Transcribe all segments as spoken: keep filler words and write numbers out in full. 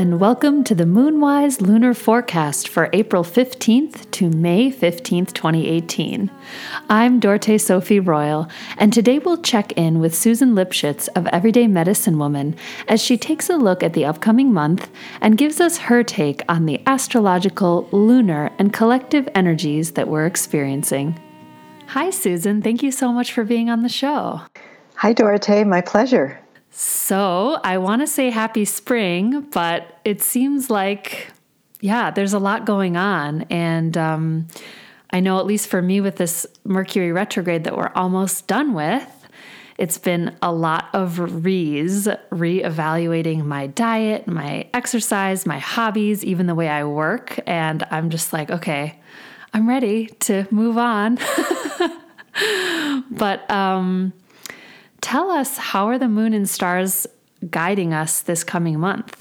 and welcome to the Moonwise Lunar Forecast for April fifteenth to May fifteenth, twenty eighteen. I'm Dorte Sophie Royal, and today we'll check in with Susan Lipschitz of Everyday Medicine Woman as she takes a look at the upcoming month and gives us her take on the astrological, lunar, and collective energies that we're experiencing. Hi, Susan. Thank you so much for being on the show. Hi, Dorte. My pleasure. So I want to say happy spring, but it seems like, yeah, there's a lot going on. And um, I know, at least for me, with this Mercury retrograde that we're almost done with, it's been a lot of re's, reevaluating my diet, my exercise, my hobbies, even the way I work. And I'm just like, okay, I'm ready to move on. But, um, tell us, how are the moon and stars guiding us this coming month?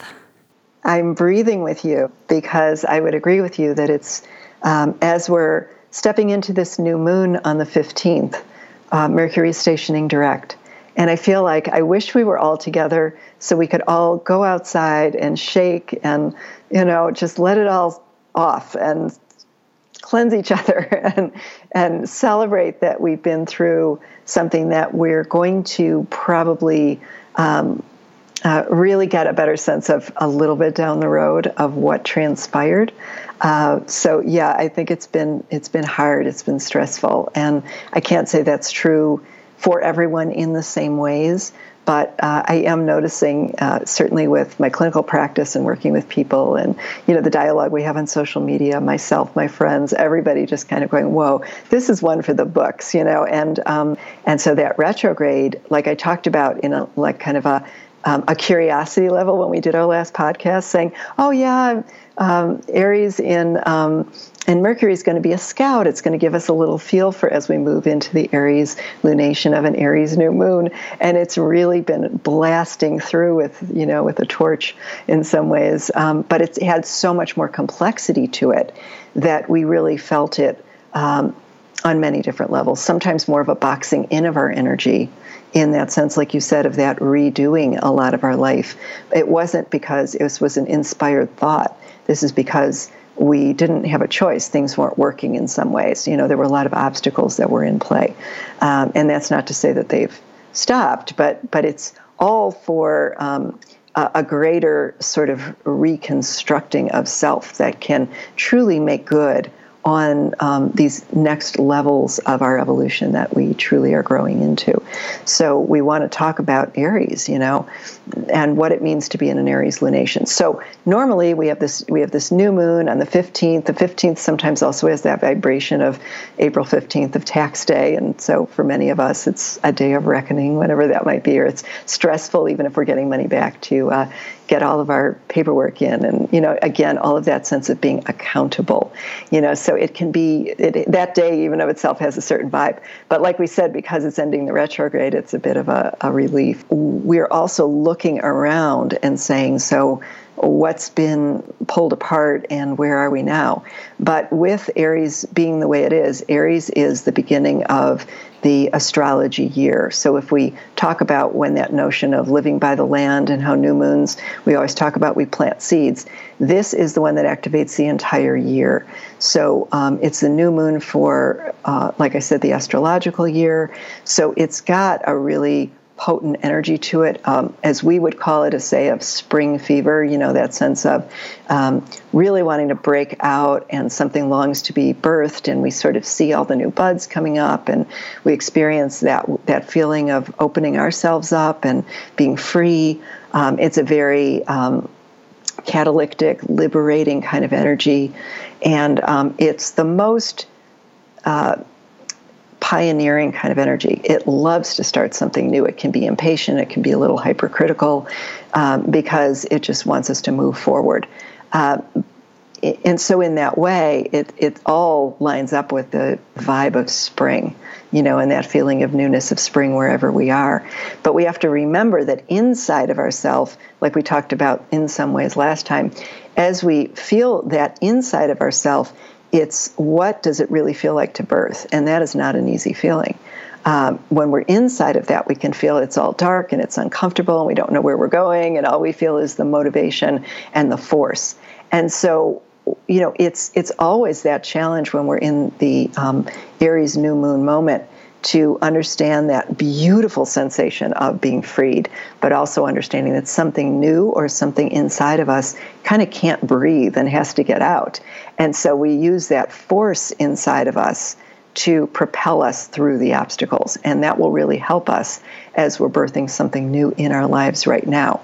I'm breathing with you because I would agree with you that it's, um, as we're stepping into this new moon on the fifteenth, uh, Mercury is stationing direct. And I feel like I wish we were all together so we could all go outside and shake and, you know, just let it all off and cleanse each other and and celebrate that we've been through something that we're going to probably um, uh, really get a better sense of a little bit down the road of what transpired. Uh, so yeah, I think it's been it's been hard, it's been stressful, and I can't say that's true for everyone in the same ways. But uh, I am noticing, uh, certainly with my clinical practice and working with people and, you know, the dialogue we have on social media, myself, my friends, everybody just kind of going, whoa, this is one for the books, you know. And um, and so that retrograde, like I talked about in a like kind of a um, a curiosity level when we did our last podcast, saying, oh, yeah, um, Aries in... Um, And Mercury is going to be a scout. It's going to give us a little feel for as we move into the Aries lunation of an Aries new moon. And it's really been blasting through with, you know, with a torch in some ways. Um, but it's had so much more complexity to it that we really felt it um, on many different levels. Sometimes more of a boxing in of our energy in that sense, like you said, of that redoing a lot of our life. It wasn't because it was, was an inspired thought. This is because we didn't have a choice. Things weren't working in some ways. You know, there were a lot of obstacles that were in play. Um, and that's not to say that they've stopped, but but it's all for um, a, a greater sort of reconstructing of self that can truly make good on um, these next levels of our evolution that we truly are growing into. So we want to talk about Aries, you know, and what it means to be in an Aries lunation. So normally we have this we have this new moon on the fifteenth. The fifteenth sometimes also has that vibration of April fifteenth of tax day. And so for many of us, it's a day of reckoning, whatever that might be, or it's stressful, even if we're getting money back to uh, get all of our paperwork in. And, you know, again, all of that sense of being accountable, you know, so it can be, it, that day even of itself has a certain vibe. But like we said, because it's ending the retrograde, it's a bit of a, a relief. We're also looking around and saying, so what's been pulled apart and where are we now? But with Aries being the way it is, Aries is the beginning of the astrology year. So if we talk about when that notion of living by the land and how new moons, we always talk about we plant seeds. This is the one that activates the entire year. So um, it's the new moon for, uh, like I said, the astrological year. So it's got a really potent energy to it, um, as we would call it, a say of spring fever, you know, that sense of um, really wanting to break out and something longs to be birthed, and we sort of see all the new buds coming up, and we experience that that feeling of opening ourselves up and being free. Um, it's a very um, catalytic, liberating kind of energy, and um, it's the most uh, pioneering kind of energy. It loves to start something new. It can be impatient. It can be a little hypercritical um, because it just wants us to move forward. Uh, and so in that way, it it all lines up with the vibe of spring, you know, and that feeling of newness of spring wherever we are. But we have to remember that inside of ourselves, like we talked about in some ways last time, as we feel that inside of ourselves, it's what does it really feel like to birth? And that is not an easy feeling. Um, when we're inside of that, we can feel it's all dark and it's uncomfortable and we don't know where we're going, and all we feel is the motivation and the force. And so, you know, it's it's always that challenge when we're in the um, Aries new moon moment to understand that beautiful sensation of being freed, but also understanding that something new or something inside of us kind of can't breathe and has to get out. And so we use that force inside of us to propel us through the obstacles. And that will really help us as we're birthing something new in our lives right now.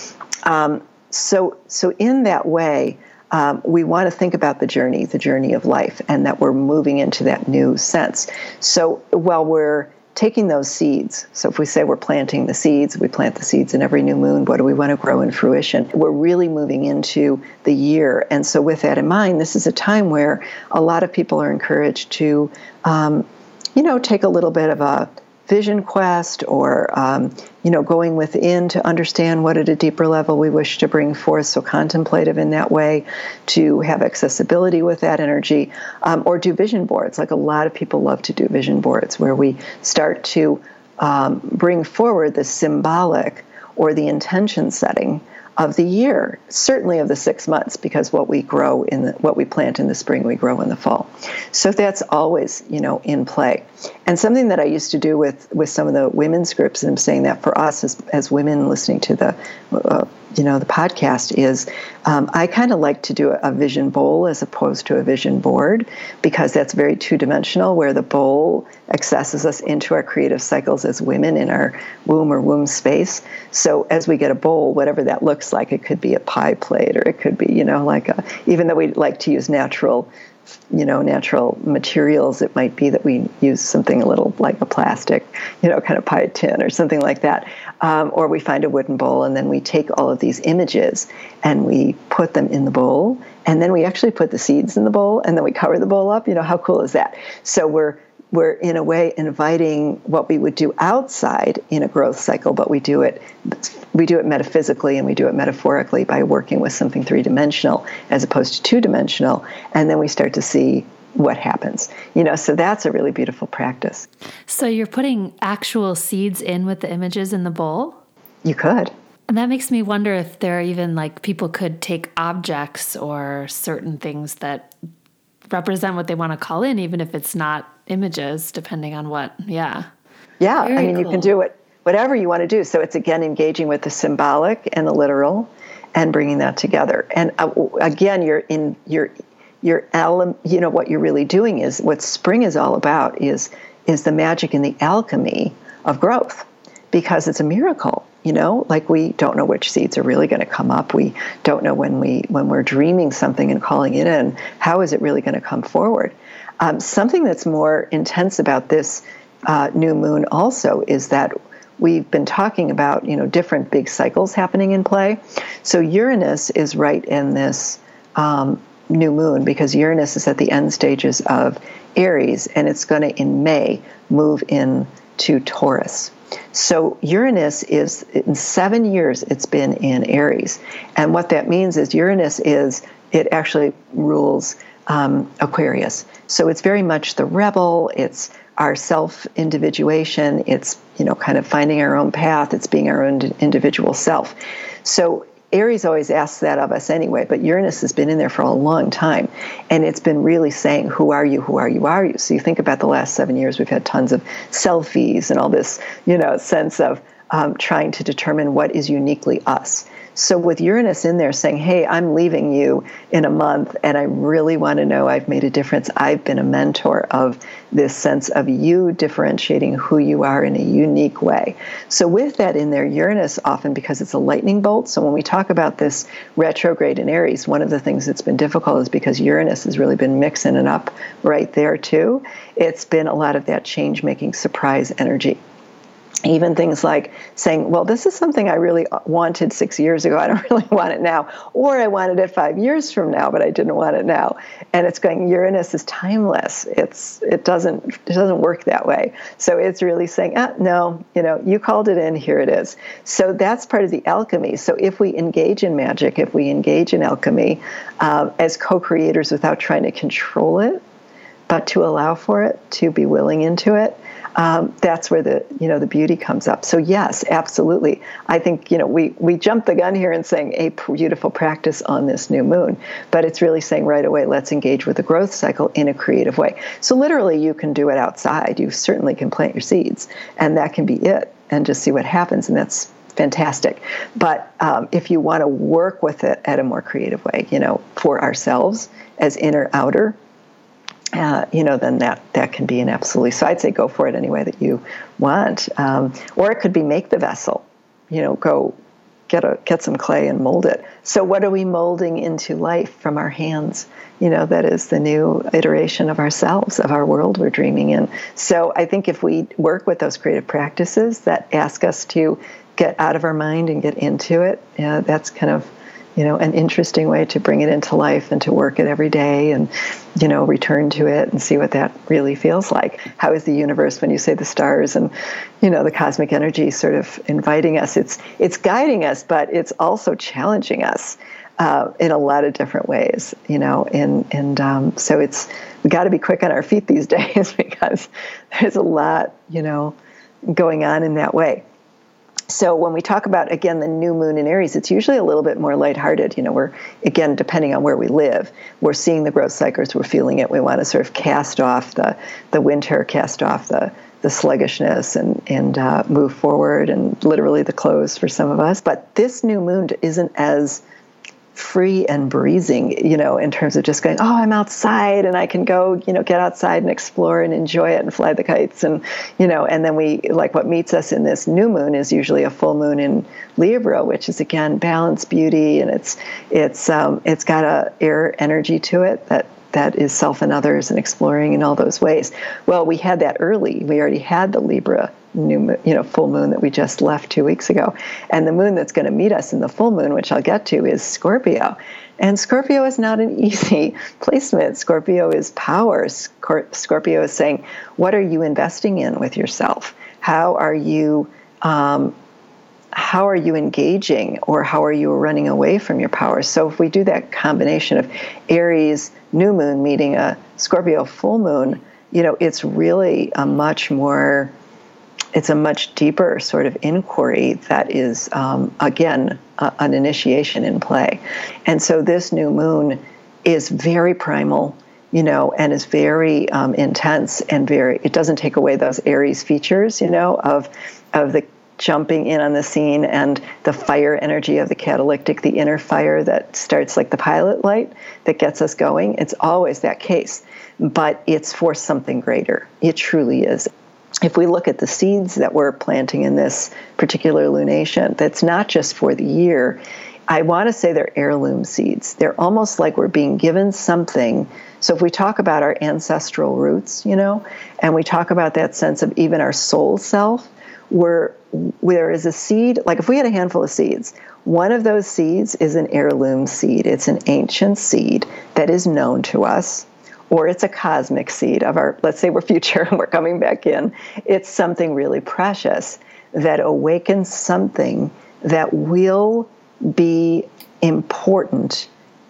Um, so, so in that way, um, we want to think about the journey, the journey of life, and that we're moving into that new sense. So while we're taking those seeds, so if we say we're planting the seeds, we plant the seeds in every new moon, what do we want to grow in fruition? We're really moving into the year. And so with that in mind, this is a time where a lot of people are encouraged to, um, you know, take a little bit of a vision quest, or, um, you know, going within to understand what at a deeper level we wish to bring forth, so contemplative in that way, to have accessibility with that energy, um, or do vision boards. Like a lot of people love to do vision boards, where we start to um, bring forward the symbolic or the intention setting of the year, certainly of the six months, because what we grow in the, what we plant in the spring, we grow in the fall. So that's always, you know, in play. And something that I used to do with, with some of the women's groups, and I'm saying that for us as, as women listening to the, uh, you know, the podcast, is um, I kind of like to do a, a vision bowl as opposed to a vision board, because that's very two-dimensional, where the bowl accesses us into our creative cycles as women in our womb or womb space. So as we get a bowl, whatever that looks like, it could be a pie plate, or it could be, you know, like a, even though we like to use natural, you know, natural materials, it might be that we use something a little like a plastic, you know, kind of pie tin or something like that. Um, or we find a wooden bowl, and then we take all of these images and we put them in the bowl, and then we actually put the seeds in the bowl, and then we cover the bowl up. You know, how cool is that? So we're we're in a way inviting what we would do outside in a growth cycle, but we do it we do it metaphysically, and we do it metaphorically by working with something three-dimensional as opposed to two-dimensional, and then we start to see what happens. You know, so that's a really beautiful practice. So you're putting actual seeds in with the images in the bowl? You could. And that makes me wonder if there are even, like, people could take objects or certain things that represent what they want to call in, even if it's not images, depending on what, yeah. Yeah, Very I mean, cool. You can do it, whatever you want to do. So it's, again, engaging with the symbolic and the literal and bringing that together. And uh, again, you're in, you're, you're, you know, what you're really doing is, what spring is all about is, is the magic and the alchemy of growth, because it's a miracle. You know, like we don't know which seeds are really going to come up. We don't know when we when we're dreaming something and calling it in, how is it really going to come forward? Um, something that's more intense about this uh, new moon also is that we've been talking about, you know, different big cycles happening in play. So Uranus is right in this um, new moon, because Uranus is at the end stages of Aries, and it's going to in May move into Taurus. So Uranus is, in seven years, it's been in Aries. And what that means is Uranus is, it actually rules um, Aquarius. So it's very much the rebel, it's our self-individuation, it's, you know, kind of finding our own path, it's being our own individual self. So Aries always asks that of us anyway, but Uranus has been in there for a long time, and it's been really saying, who are you, who are you, are you? So you think about the last seven years, we've had tons of selfies and all this, you know, sense of um, trying to determine what is uniquely us. So with Uranus in there saying, hey, I'm leaving you in a month, and I really want to know I've made a difference. I've been a mentor of this sense of you differentiating who you are in a unique way. So with that in there, Uranus often, because it's a lightning bolt, so when we talk about this retrograde in Aries, one of the things that's been difficult is because Uranus has really been mixing it up right there too. It's been a lot of that change-making surprise energy. Even things like saying, well, this is something I really wanted six years ago. I don't really want it now. Or I wanted it five years from now, but I didn't want it now. And it's going, Uranus is timeless. It's it doesn't it doesn't work that way. So it's really saying, ah, no, you know, you called it in, here it is. So that's part of the alchemy. So if we engage in magic, if we engage in alchemy uh, as co-creators without trying to control it, uh, to allow for it, to be willing into it. Um, that's where the, you know, the beauty comes up. So yes, absolutely. I think, you know, we, we jumped the gun here in saying a beautiful practice on this new moon, but it's really saying right away, let's engage with the growth cycle in a creative way. So literally you can do it outside. You certainly can plant your seeds, and that can be it, and just see what happens. And that's fantastic. But um, if you want to work with it at a more creative way, you know, for ourselves as inner outer, Uh, you know, then that, that can be an absolutely. So I'd say go for it any way that you want. Um, or it could be make the vessel, you know, go get a get some clay and mold it. So what are we molding into life from our hands? You know, that is the new iteration of ourselves, of our world we're dreaming in. So I think if we work with those creative practices that ask us to get out of our mind and get into it, yeah, that's kind of, you know, an interesting way to bring it into life and to work it every day and, you know, return to it and see what that really feels like. How is the universe, when you say the stars and, you know, the cosmic energy sort of inviting us? It's it's guiding us, but it's also challenging us uh, in a lot of different ways, you know, and, and um, so it's, we got to be quick on our feet these days because there's a lot, you know, going on in that way. So when we talk about, again, the new moon in Aries, it's usually a little bit more lighthearted. You know, we're, again, depending on where we live, we're seeing the growth cycles, we're feeling it. We want to sort of cast off the, the winter, cast off the, the sluggishness and, and uh, move forward, and literally the close for some of us. But this new moon isn't as free and breezing, you know, in terms of just going, oh, I'm outside and I can go, you know, get outside and explore and enjoy it and fly the kites. And, you know, and then we, like what meets us in this new moon is usually a full moon in Libra, which is, again, balance, beauty. And it's, it's, um, it's got a air energy to it that, that is self and others and exploring in all those ways. Well, we had that early. We already had the Libra new, you know, full moon that we just left two weeks ago. And the moon that's going to meet us in the full moon, which I'll get to, is Scorpio. And Scorpio is not an easy placement. Scorpio is power. Scorpio is saying, what are you investing in with yourself? How are you, um, how are you engaging, or how are you running away from your power? So if we do that combination of Aries new moon meeting a Scorpio full moon, you know, it's really a much more, it's a much deeper sort of inquiry that is, um, again, uh, an initiation in play. And so this new moon is very primal, you know, and is very um, intense and very, it doesn't take away those Aries features, you know, of of the jumping in on the scene and the fire energy of the catalytic, the inner fire that starts like the pilot light that gets us going. It's always that case, but it's for something greater. It truly is. If we look at the seeds that we're planting in this particular lunation, that's not just for the year. I want to say they're heirloom seeds. They're almost like we're being given something. So if we talk about our ancestral roots, you know, and we talk about that sense of even our soul self, where there is a seed, like if we had a handful of seeds, one of those seeds is an heirloom seed. It's an ancient seed that is known to us, or it's a cosmic seed of our, let's say we're future and we're coming back in. It's something really precious that awakens something that will be important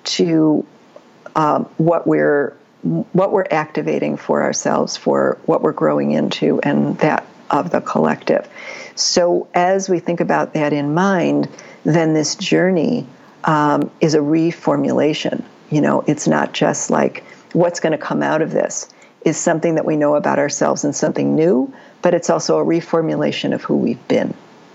to um, what we're what we're activating for ourselves, for what we're growing into, and that of the collective. So as we think about that in mind, then this journey um, is a reformulation. You know, it's not just like what's going to come out of this is something that we know about ourselves and something new, but it's also a reformulation of who we've been.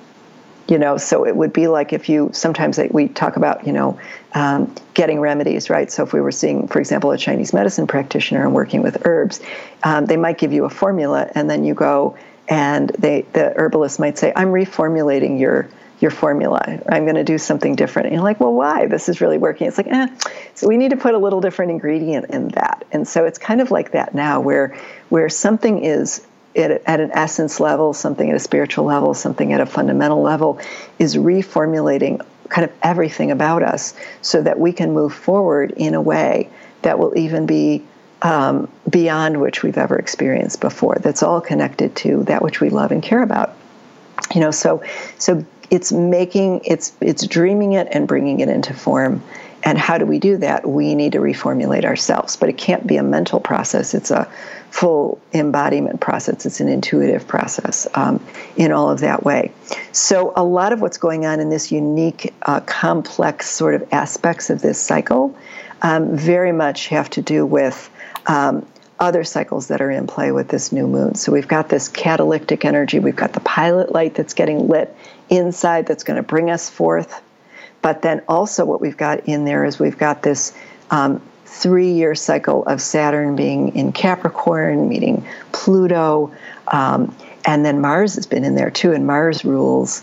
You know, so it would be like if you, sometimes we talk about, you know, um, getting remedies, right? So if we were seeing, for example, a Chinese medicine practitioner and working with herbs, um, they might give you a formula, and then you go and they, the herbalist might say, I'm reformulating your your formula. I'm going to do something different. And you're like, well, why? This is really working. It's like, eh, so we need to put a little different ingredient in that. And so it's kind of like that now, where where something is at, at an essence level, something at a spiritual level, something at a fundamental level is reformulating kind of everything about us so that we can move forward in a way that will even be um, beyond which we've ever experienced before. That's all connected to that which we love and care about. You know, so so it's making, it's it's dreaming it and bringing it into form. And how do we do that? We need to reformulate ourselves. But it can't be a mental process. It's a full embodiment process. It's an intuitive process um, in all of that way. So a lot of what's going on in this unique, uh, complex sort of aspects of this cycle um, very much have to do with um, other cycles that are in play with this new moon. So we've got this catalytic energy. We've got the pilot light that's getting lit inside that's going to bring us forth. But then also what we've got in there is we've got this um, three-year cycle of Saturn being in Capricorn, meeting Pluto, um, and then Mars has been in there too, and Mars rules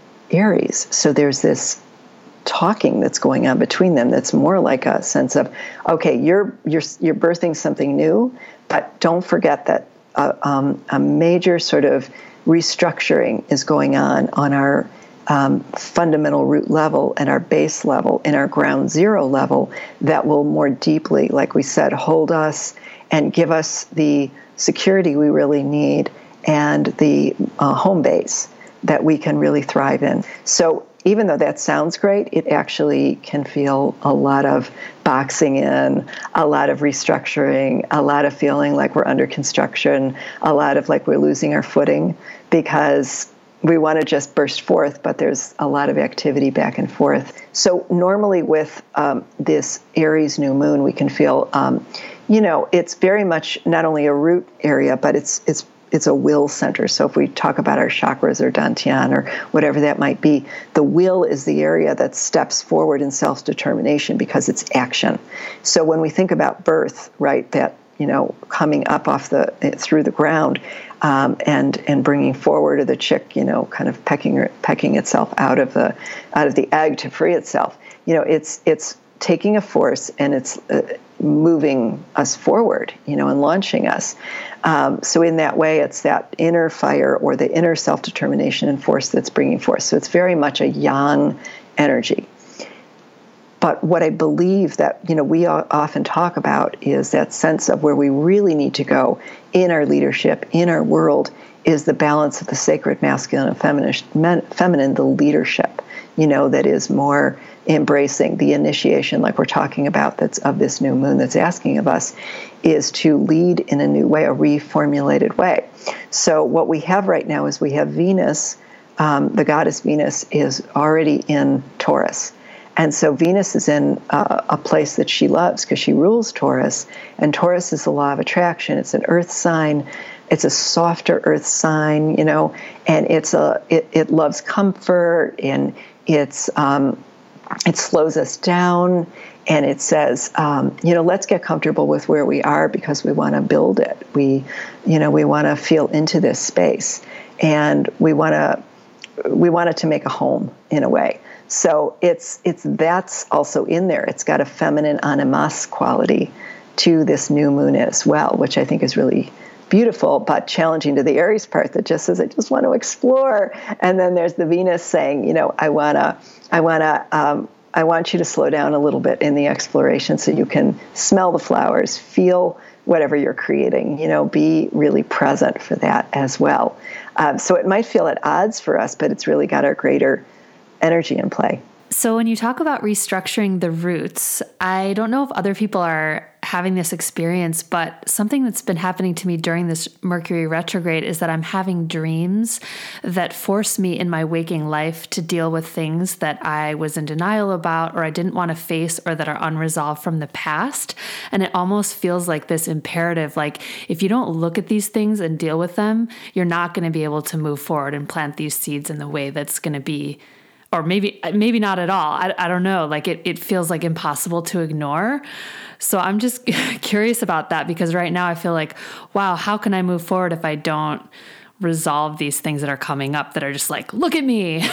Aries. So there's this talking that's going on between them that's more like a sense of, okay, you're you're you're birthing something new, but don't forget that uh, um, a major sort of restructuring is going on on our um, fundamental root level and our base level and our ground zero level that will more deeply, like we said, hold us and give us the security we really need and the uh, home base that we can really thrive in. So even though that sounds great, it actually can feel a lot of boxing in, a lot of restructuring, a lot of feeling like we're under construction, a lot of like we're losing our footing because we want to just burst forth, but there's a lot of activity back and forth. So normally with um, this Aries new moon, we can feel, um, you know, it's very much not only a root area, but it's it's it's a will center. So if we talk about our chakras or dantian or whatever that might be, the will is the area that steps forward in self-determination because it's action. So when we think about birth, right, that, you know, coming up off the, through the ground um, and and bringing forward, or the chick, you know, kind of pecking pecking itself out of the out of the egg to free itself. You know, it's it's taking a force and it's uh, moving us forward, you know, and launching us. Um, so in that way, it's that inner fire or the inner self-determination and force that's bringing forth. So it's very much a yang energy. But what I believe that, you know, we often talk about is that sense of where we really need to go in our leadership, in our world, is the balance of the sacred masculine and feminine, feminine, the leadership, you know, that is more embracing the initiation, like we're talking about, that's of this new moon that's asking of us, is to lead in a new way, a reformulated way. So what we have right now is we have Venus, um, the goddess Venus is already in Taurus. And so Venus is in uh, a place that she loves because she rules Taurus. And Taurus is the law of attraction. It's an earth sign. It's a softer earth sign, you know, and it's a it, it loves comfort, and it's um, it slows us down, and it says, um, you know, let's get comfortable with where we are because we want to build it. We, you know, we want to feel into this space, and we want to we want it to make a home in a way. So it's it's that's also in there. It's got a feminine animas quality to this new moon as well, which I think is really beautiful, but challenging to the Aries part that just says, I just want to explore. And then there's the Venus saying, you know, I want to, I want to, um, I want you to slow down a little bit in the exploration so you can smell the flowers, feel whatever you're creating, you know, be really present for that as well. Um, so it might feel at odds for us, but it's really got our greater energy in play. So when you talk about restructuring the roots, I don't know if other people are having this experience, but something that's been happening to me during this Mercury retrograde is that I'm having dreams that force me in my waking life to deal with things that I was in denial about, or I didn't want to face, or that are unresolved from the past. And it almost feels like this imperative, like if you don't look at these things and deal with them, you're not going to be able to move forward and plant these seeds in the way that's going to be, or maybe maybe not at all. I, I don't know. Like it, it feels like impossible to ignore. So I'm just curious about that, because right now I feel like, wow, how can I move forward if I don't resolve these things that are coming up that are just like, look at me.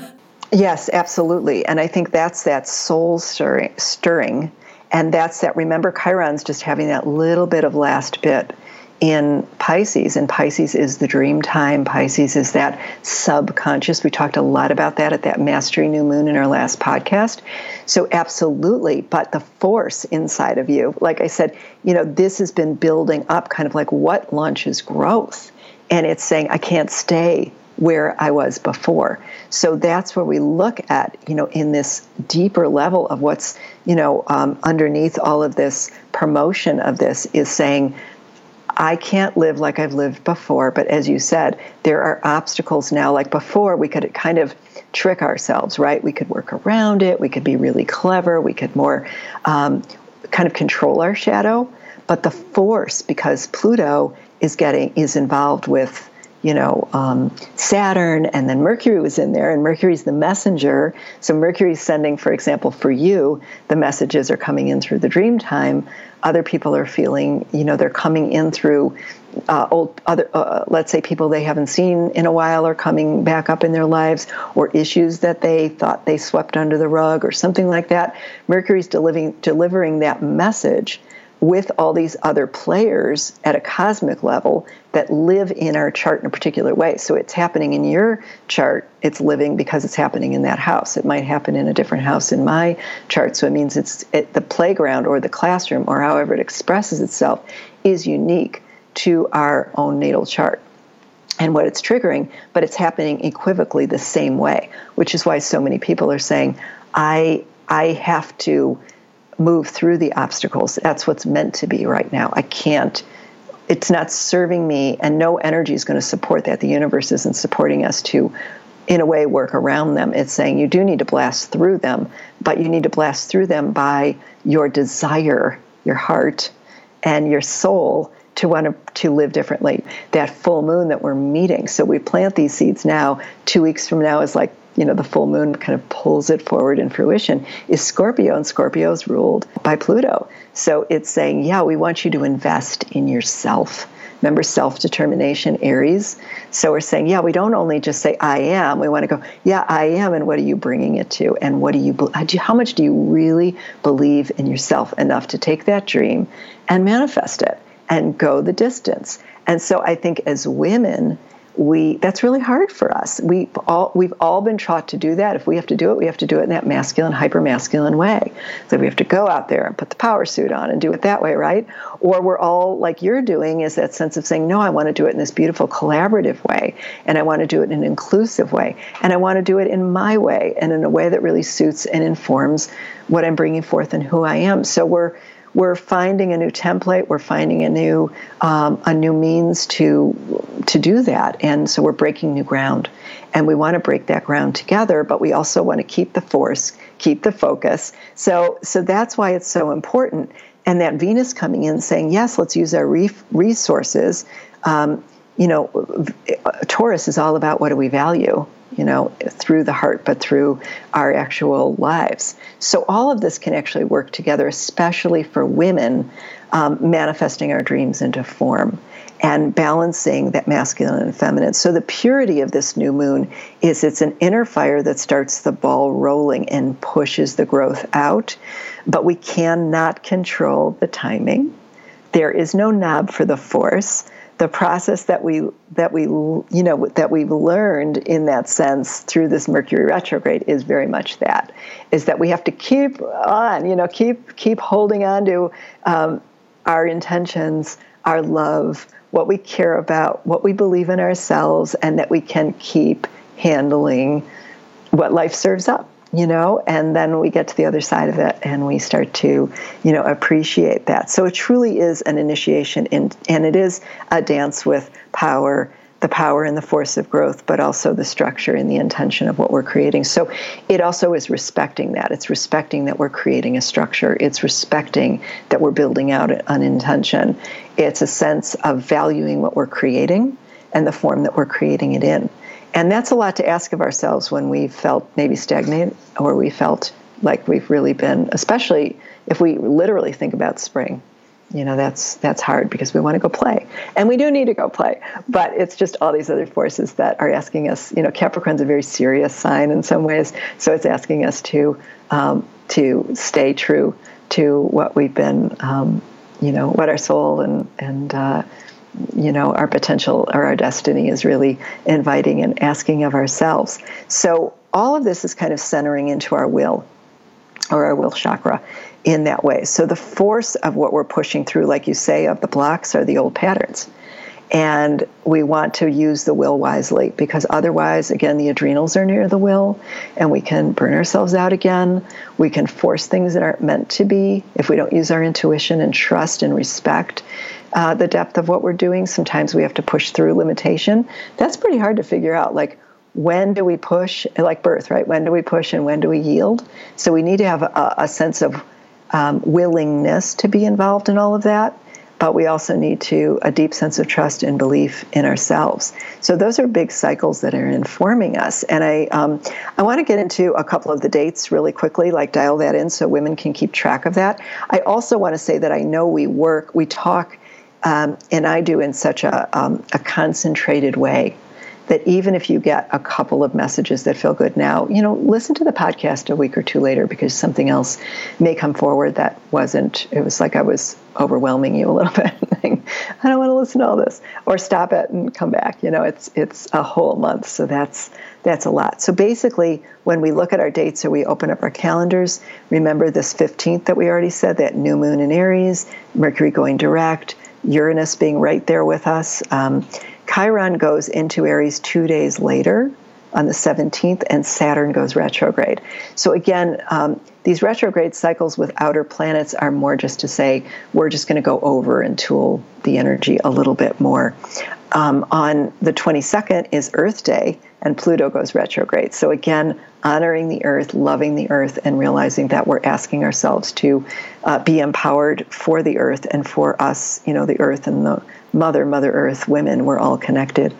Yes, absolutely. And I think that's that soul stirring, stirring. And that's that, remember, Chiron's just having that little bit of last bit in Pisces, and Pisces is the dream time. Pisces is that subconscious. We talked a lot about that at that Mastery New Moon in our last podcast. So absolutely, but the force inside of you, like I said, you know, this has been building up, kind of like what launches growth. And it's saying, I can't stay where I was before. So that's where we look at, you know, in this deeper level of what's, you know, um, underneath all of this promotion of this is saying, I can't live like I've lived before. But as you said, there are obstacles now. Like before, we could kind of trick ourselves, right? We could work around it. We could be really clever. We could more um, kind of control our shadow. But the force, because Pluto is getting is involved with, you know, um, Saturn, and then Mercury was in there, and Mercury's the messenger. So Mercury's sending, for example, for you, the messages are coming in through the dream time. Other people are feeling, you know, they're coming in through uh, old other, uh, let's say people they haven't seen in a while are coming back up in their lives, or issues that they thought they swept under the rug or something like that. Mercury's delivering delivering that message with all these other players at a cosmic level that live in our chart in a particular way. So it's happening in your chart, it's living because it's happening in that house. It might happen in a different house in my chart. So it means it's it, the playground or the classroom or however it expresses itself is unique to our own natal chart and what it's triggering, but it's happening equivocally the same way, which is why so many people are saying, I I have to move through the obstacles. That's what's meant to be right now. I can't, it's not serving me, and no energy is going to support that. The universe isn't supporting us to, in a way, work around them. It's saying you do need to blast through them, but you need to blast through them by your desire, your heart, and your soul to want to, to live differently. That full moon that we're meeting. So we plant these seeds now. Two weeks from now is like, you know, the full moon kind of pulls it forward in fruition, is Scorpio, and Scorpio is ruled by Pluto. So it's saying, yeah, we want you to invest in yourself. Remember, self-determination, Aries. So we're saying, yeah, we don't only just say, I am. We want to go, yeah, I am, and what are you bringing it to? And what do you, how much do you really believe in yourself enough to take that dream and manifest it and go the distance? And so I think as women, We that's really hard for us. We all we've all been taught to do that. If we have to do it, we have to do it in that masculine, hyper-masculine way. So we have to go out there and put the power suit on and do it that way, right? Or we're all like you're doing, is that sense of saying, no, I want to do it in this beautiful collaborative way, and I want to do it in an inclusive way, and I want to do it in my way, and in a way that really suits and informs what I'm bringing forth and who I am. So we're We're finding a new template. We're finding a new um, a new means to to do that, and so we're breaking new ground. And we want to break that ground together, but we also want to keep the force, keep the focus. So so that's why it's so important. And that Venus coming in, saying yes, let's use our re- resources. Um, you know, Taurus is all about what do we value. You know, through the heart, but through our actual lives. So all of this can actually work together, especially for women, um, manifesting our dreams into form and balancing that masculine and feminine. So the purity of this new moon is it's an inner fire that starts the ball rolling and pushes the growth out, but we cannot control the timing. There is no knob for the force. The process that we that we you know that we've learned in that sense through this Mercury retrograde is very much that is that we have to keep on, you know, keep keep holding on to um, our intentions, our love, what we care about, what we believe in ourselves, and that we can keep handling what life serves up. You know, and then we get to the other side of it and we start to, you know, appreciate that. So it truly is an initiation in, and it is a dance with power, the power and the force of growth, but also the structure and the intention of what we're creating. So it also is respecting that. It's respecting that we're creating a structure. It's respecting that we're building out an intention. It's a sense of valuing what we're creating and the form that we're creating it in. And that's a lot to ask of ourselves when we felt maybe stagnant or we felt like we've really been, especially if we literally think about spring. You know, that's that's hard because we want to go play. And we do need to go play. But it's just all these other forces that are asking us, you know, Capricorn's a very serious sign in some ways. So it's asking us to um, to stay true to what we've been, um, you know, what our soul and, and uh you know, our potential or our destiny is really inviting and asking of ourselves. So all of this is kind of centering into our will or our will chakra in that way. So the force of what we're pushing through, like you say, of the blocks are the old patterns. And we want to use the will wisely, because otherwise, again, the adrenals are near the will, and we can burn ourselves out again. We can force things that aren't meant to be if we don't use our intuition and trust and respect uh, the depth of what we're doing. Sometimes we have to push through limitation. That's pretty hard to figure out. Like, when do we push? Like birth, right? When do we push and when do we yield? So we need to have a, a sense of um, willingness to be involved in all of that. But we also need to a deep sense of trust and belief in ourselves. So those are big cycles that are informing us. And I um, I want to get into a couple of the dates really quickly, like dial that in so women can keep track of that. I also want to say that I know we work, we talk, um, and I do in such a um, a concentrated way that even if you get a couple of messages that feel good now, you know, listen to the podcast a week or two later, because something else may come forward that wasn't, it was like I was overwhelming you a little bit. I don't want to listen to all this. Or stop it and come back. You know, it's it's a whole month, so that's that's a lot. So basically, when we look at our dates or we open up our calendars, remember this fifteenth that we already said, that new moon in Aries, Mercury going direct, Uranus being right there with us. Um, Chiron goes into Aries two days later on the seventeenth, and Saturn goes retrograde. So again, um, these retrograde cycles with outer planets are more just to say, we're just going to go over and tool the energy a little bit more. Um, on the twenty-second is Earth Day, and Pluto goes retrograde. So again, honoring the Earth, loving the Earth, and realizing that we're asking ourselves to uh, be empowered for the Earth and for us, you know, the Earth and the Mother, Mother Earth, women, we're all connected.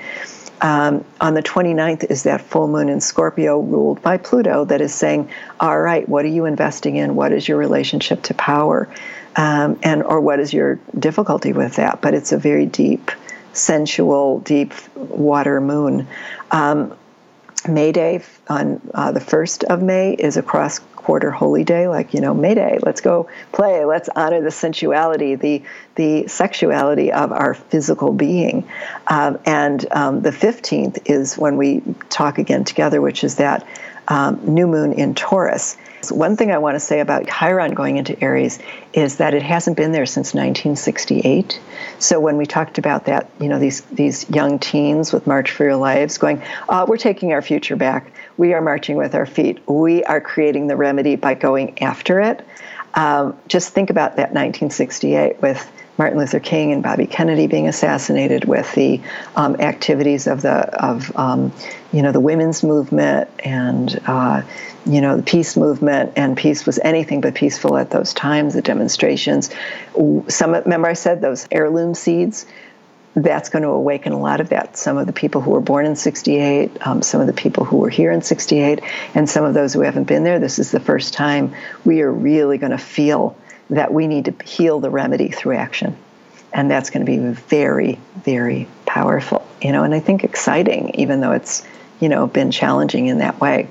Um, on the twenty-ninth is that full moon in Scorpio ruled by Pluto that is saying, all right, what are you investing in? What is your relationship to power? Um, and or what is your difficulty with that? But it's a very deep, sensual, deep water moon. Um, May Day on uh, the first of May is a cross quarter holy day, like, you know, May Day, let's go play, let's honor the sensuality, the the sexuality of our physical being. Um, and um, the fifteenth is when we talk again together, which is that um, new moon in Taurus. So one thing I want to say about Chiron going into Aries is that it hasn't been there since nineteen sixty-eight. So when we talked about that, you know, these these young teens with March for Your Lives going, uh, we're taking our future back. We are marching with our feet. We are creating the remedy by going after it. Um, just think about that nineteen sixty-eight with Martin Luther King and Bobby Kennedy being assassinated, with the um, activities of the of um, you know the women's movement and uh, you know the peace movement. And peace was anything but peaceful at those times. The demonstrations. Some remember I said those heirloom seeds. That's going to awaken a lot of that. Some of the people who were born in sixty-eight, um, some of the people who were here in sixty-eight, and some of those who haven't been there. This is the first time we are really going to feel that we need to heal the remedy through action. And that's going to be very, very powerful, you know, and I think exciting, even though it's, you know, been challenging in that way.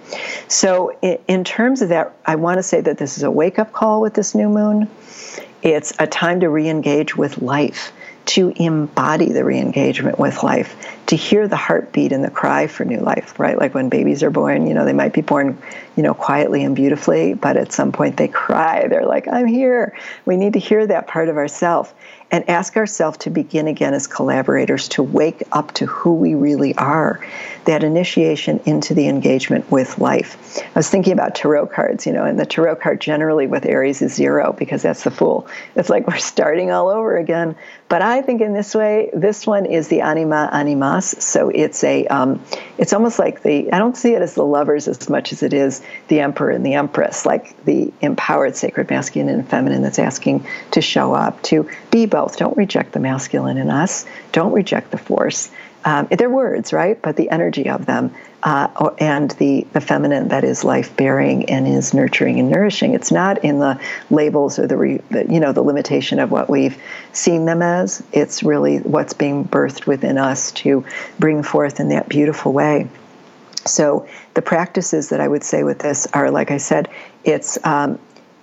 So in terms of that, I want to say that this is a wake-up call with this new moon. It's a time to re-engage with life, to embody the re-engagement with life, to hear the heartbeat and the cry for new life, right? Like when babies are born, you know, they might be born, you know, quietly and beautifully, but at some point they cry. They're like, I'm here. We need to hear that part of ourselves and ask ourselves to begin again as collaborators, to wake up to who we really are, that initiation into the engagement with life. I was thinking about tarot cards, you know, and the tarot card generally with Aries is zero because that's the Fool. It's like we're starting all over again. But I think in this way, this one is the Anima Animas. So it's a, um, it's almost like the, I don't see it as the lovers as much as it is the Emperor and the Empress, like the empowered sacred masculine and feminine that's asking to show up, to be both. Don't reject the masculine in us. Don't reject the force. Um, they're words, right? But the energy of them uh, and the, the feminine that is life-bearing and is nurturing and nourishing. It's not in the labels or the, re, the you know the limitation of what we've seen them as. It's really what's being birthed within us to bring forth in that beautiful way. So the practices that I would say with this are, like I said, it's um,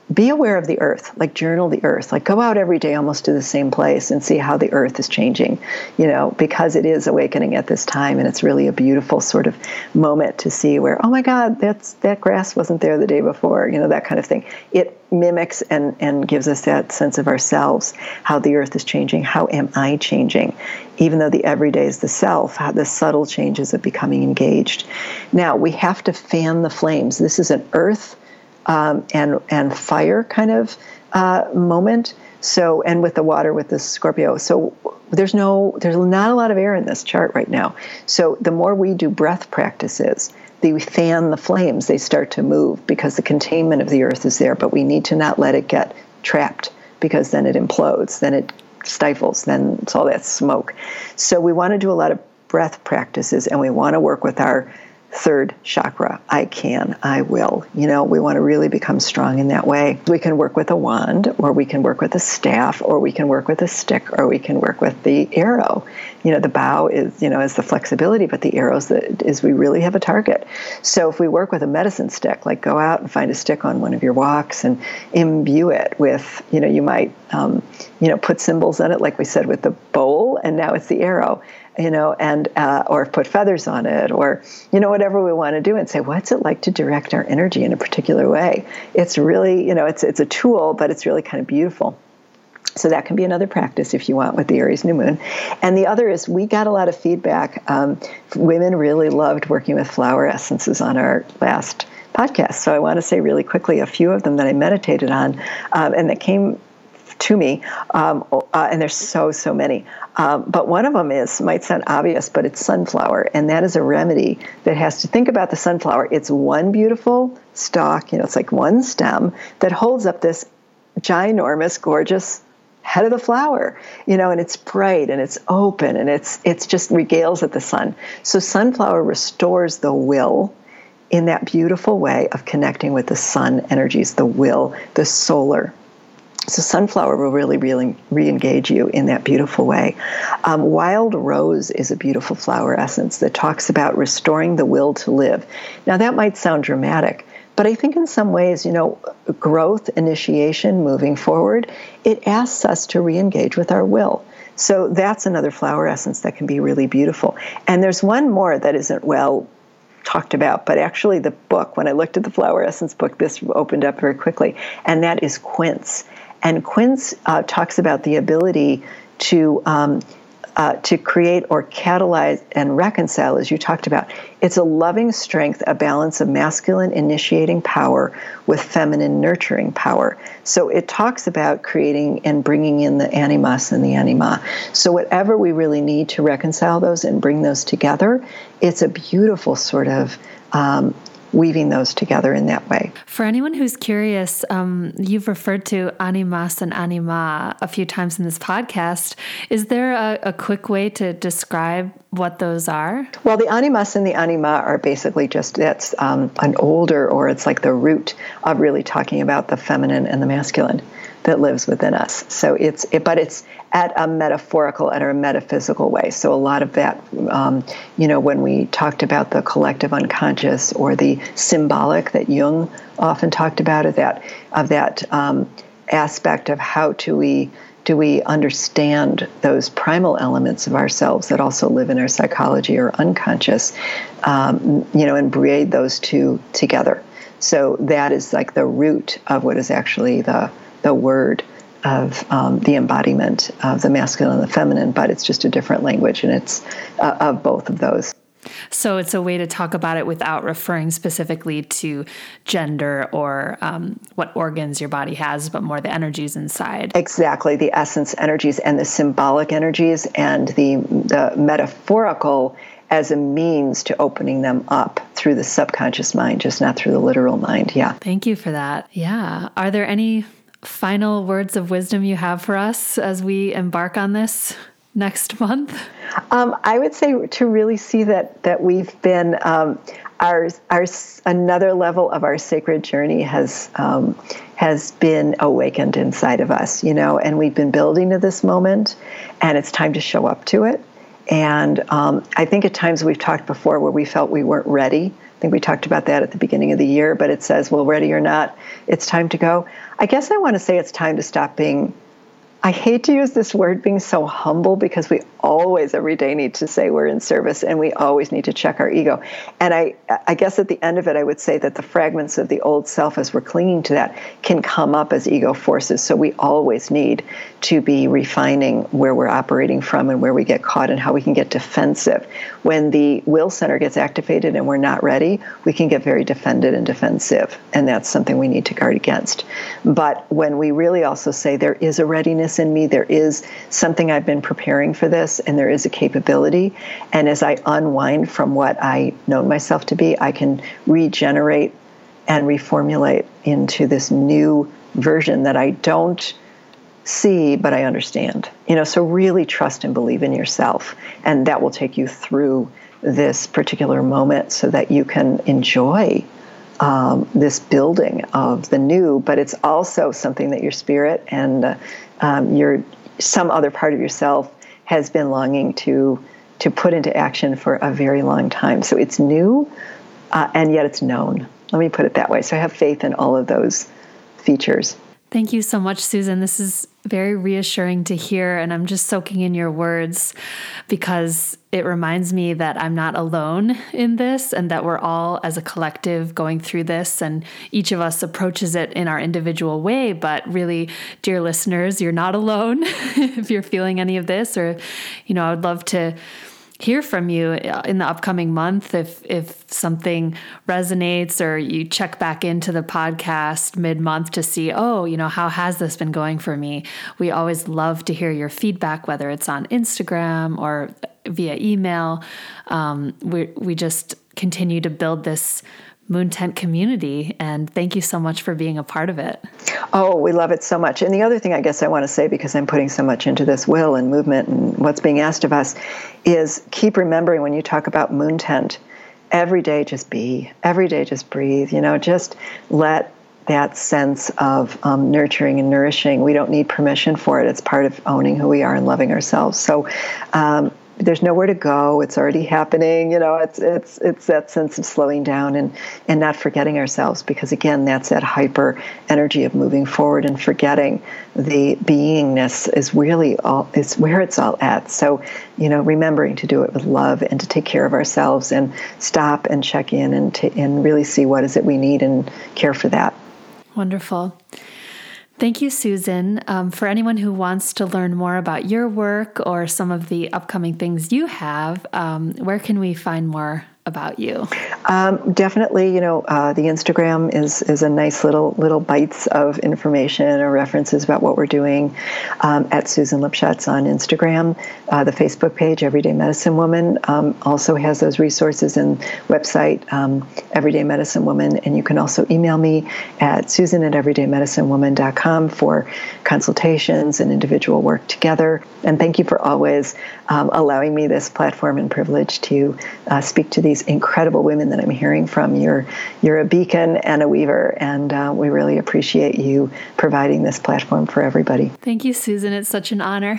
be aware of the earth, like journal the earth, like go out every day almost to the same place and see how the earth is changing, you know, because it is awakening at this time. And it's really a beautiful sort of moment to see where, oh my God, that's, that grass wasn't there the day before, you know, that kind of thing. It mimics and, and gives us that sense of ourselves, how the earth is changing, how am I changing? Even though the everyday is the self, how the subtle changes of becoming engaged. Now, we have to fan the flames. This is an earth Um, and and fire kind of uh, moment. So, and with the water, with the Scorpio. So there's no, there's not a lot of air in this chart right now. So the more we do breath practices, the fan the flames, they start to move because the containment of the earth is there. But we need to not let it get trapped because then it implodes, then it stifles, then it's all that smoke. So we want to do a lot of breath practices, and we want to work with our third chakra. I can, I will. You know, we want to really become strong in that way. We can work with a wand, or we can work with a staff, or we can work with a stick, or we can work with the arrow. You know, the bow is, you know, is the flexibility, but the arrows that is we really have a target. So if we work with a medicine stick, like go out and find a stick on one of your walks and imbue it with, you know, you might, um, you know, put symbols on it, like we said with the bowl, and now it's the arrow. You know, and uh, or put feathers on it, or, you know, whatever we want to do, and say, what's it like to direct our energy in a particular way? It's really, you know, it's it's a tool, but it's really kind of beautiful. So that can be another practice if you want with the Aries new moon. And the other is we got a lot of feedback. Um, women really loved working with flower essences on our last podcast. So I want to say really quickly a few of them that I meditated on um, and that came to me, um, uh, and there's so, so many. Um, but one of them is, might sound obvious, but it's sunflower, and that is a remedy that has to think about the sunflower. It's one beautiful stalk, you know, it's like one stem that holds up this ginormous, gorgeous head of the flower, you know, and it's bright and it's open and it's it's just regales at the sun. So sunflower restores the will in that beautiful way of connecting with the sun energies, the will, the solar. So sunflower will really, really re-engage you in that beautiful way. Um, wild rose is a beautiful flower essence that talks about restoring the will to live. Now that might sound dramatic, but I think in some ways, you know, growth, initiation, moving forward, it asks us to re-engage with our will. So that's another flower essence that can be really beautiful. And there's one more that isn't well talked about, but actually the book, when I looked at the flower essence book, this opened up very quickly, and that is quince. And quince uh, talks about the ability to um, uh, to create or catalyze and reconcile, as you talked about. It's a loving strength, a balance of masculine initiating power with feminine nurturing power. So it talks about creating and bringing in the animus and the anima. So whatever we really need to reconcile those and bring those together, it's a beautiful sort of um, weaving those together in that way. For anyone who's curious, um, you've referred to animas and anima a few times in this podcast. Is there a, a quick way to describe what those are? Well, the animus and the anima are basically just, that's um, an older, or it's like the root of really talking about the feminine and the masculine that lives within us. So it's, it, but it's at a metaphorical and a metaphysical way. So a lot of that, um, you know, when we talked about the collective unconscious or the symbolic that Jung often talked about, of that, of that um, aspect of how do we do we understand those primal elements of ourselves that also live in our psychology or unconscious, um, you know, and braid those two together. So that is like the root of what is actually the the word of um, the embodiment of the masculine and the feminine, but it's just a different language, and it's uh, of both of those. So it's a way to talk about it without referring specifically to gender or um, what organs your body has, but more the energies inside. Exactly, the essence energies and the symbolic energies and the the metaphorical as a means to opening them up through the subconscious mind, just not through the literal mind. Yeah. Thank you for that. Yeah. Are there any final words of wisdom you have for us as we embark on this next month? Um, I would say to really see that that we've been um, our our another level of our sacred journey has um, has been awakened inside of us, you know, and we've been building to this moment, and it's time to show up to it. And um, I think at times we've talked before where we felt we weren't ready I think we talked about that at the beginning of the year, but it says, well, ready or not, it's time to go. I guess I want to say it's time to stop being, I hate to use this word, being so humble, because we always every day need to say we're in service, and we always need to check our ego. And I, I guess at the end of it, I would say that the fragments of the old self, as we're clinging to that, can come up as ego forces. So we always need to be refining where we're operating from and where we get caught and how we can get defensive. When the will center gets activated and we're not ready, we can get very defended and defensive. And that's something we need to guard against. But when we really also say there is a readiness in me, there is something I've been preparing for this, and there is a capability. And as I unwind from what I know myself to be, I can regenerate and reformulate into this new version that I don't see, but I understand. You know, so really trust and believe in yourself, and that will take you through this particular moment so that you can enjoy um, this building of the new. But it's also something that your spirit and uh, um, your some other part of yourself has been longing to to put into action for a very long time. So it's new, uh, and yet it's known. Let me put it that way. So I have faith in all of those features. Thank you so much, Susan. This is very reassuring to hear, and I'm just soaking in your words because it reminds me that I'm not alone in this, and that we're all, as a collective, going through this, and each of us approaches it in our individual way. But really, dear listeners, you're not alone if you're feeling any of this, or, you know, I would love to hear from you in the upcoming month if if something resonates, or you check back into the podcast mid-month to see, oh, you know, how has this been going for me? We always love to hear your feedback, whether it's on Instagram or via email. Um, we we just continue to build this Moon Tent community, and thank you so much for being a part of it. Oh, we love it so much. And the other thing I guess I want to say, because I'm putting so much into this will and movement and what's being asked of us, is keep remembering when you talk about Moon Tent, every day just be, every day just breathe, you know, just let that sense of um, nurturing and nourishing. We don't need permission for it. It's part of owning who we are and loving ourselves. So, um, there's nowhere to go. It's already happening. You know, it's it's it's that sense of slowing down and, and not forgetting ourselves, because again, that's that hyper energy of moving forward and forgetting the beingness is really all, is where it's all at. So, you know, remembering to do it with love and to take care of ourselves and stop and check in and to, and really see what is it we need and care for that. Wonderful. Thank you, Susan. Um, for anyone who wants to learn more about your work or some of the upcoming things you have, um, where can we find more about you? Um, definitely, you know, uh, the Instagram is is a nice little little bites of information or references about what we're doing um, at Susan Lipschutz on Instagram. Uh, the Facebook page, Everyday Medicine Woman, um, also has those resources, and website, um, Everyday Medicine Woman. And you can also email me at susan at everyday medicine woman dot com for consultations and individual work together. And thank you for always um, allowing me this platform and privilege to uh, speak to these incredible women that I'm hearing from. You're you're a beacon and a weaver, and uh, we really appreciate you providing this platform for everybody. Thank you, Susan. It's such an honor.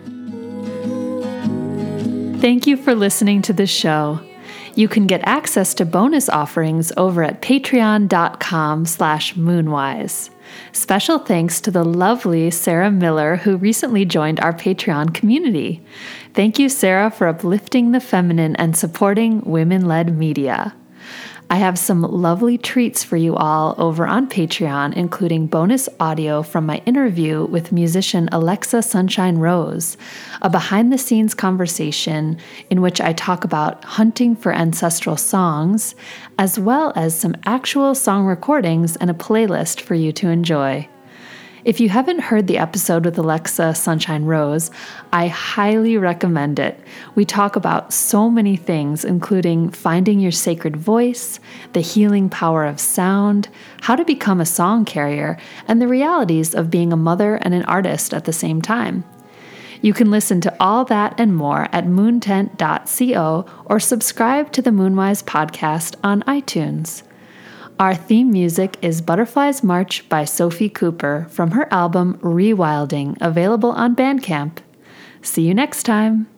Thank you for listening to this show. You can get access to bonus offerings over at patreon.com slash moonwise. Special thanks to the lovely Sarah Miller, who recently joined our Patreon community. Thank you, Sarah, for uplifting the feminine and supporting women-led media. I have some lovely treats for you all over on Patreon, including bonus audio from my interview with musician Alexa Sunshine Rose, a behind-the-scenes conversation in which I talk about hunting for ancestral songs, as well as some actual song recordings and a playlist for you to enjoy. If you haven't heard the episode with Alexa Sunshine Rose, I highly recommend it. We talk about so many things, including finding your sacred voice, the healing power of sound, how to become a song carrier, and the realities of being a mother and an artist at the same time. You can listen to all that and more at moontent dot co or subscribe to the Moonwise podcast on iTunes. Our theme music is Butterflies March by Sophie Cooper from her album Rewilding, available on Bandcamp. See you next time.